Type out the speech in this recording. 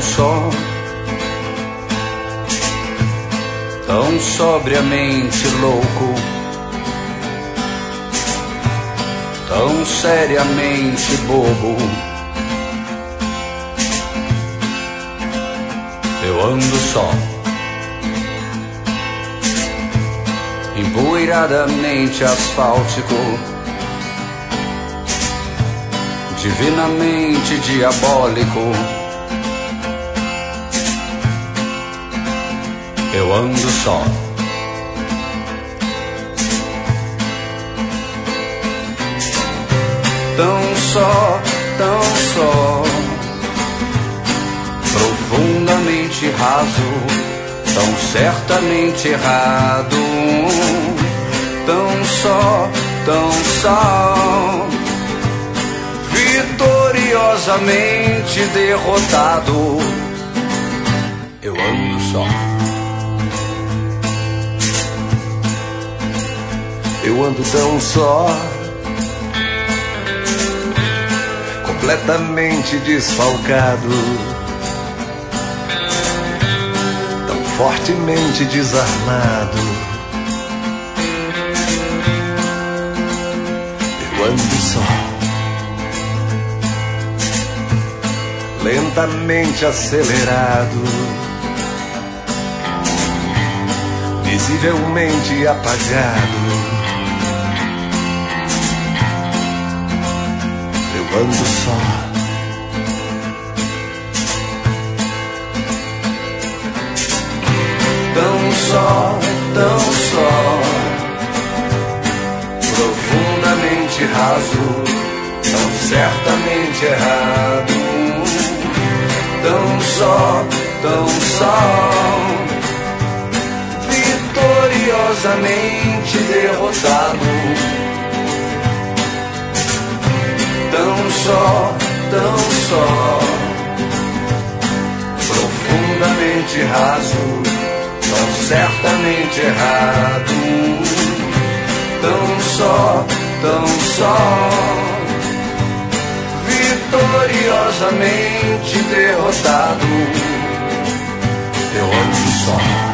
só, tão sobriamente louco, tão seriamente bobo. Eu ando só, empoeiradamente asfáltico, divinamente diabólico. Eu ando só, tão só, tão só, profundamente raso, tão certamente errado, tão só, vitoriosamente derrotado. Eu ando só, eu ando tão só, completamente desfalcado, tão fortemente desarmado. Eu ando só, lentamente acelerado, visivelmente apagado. Eu ando só, tão só, profundamente raso, tão certamente errado, tão só, vitoriosamente derrotado. Tão só, profundamente raso, tão certamente errado, tão só, vitoriosamente derrotado. Eu ando só.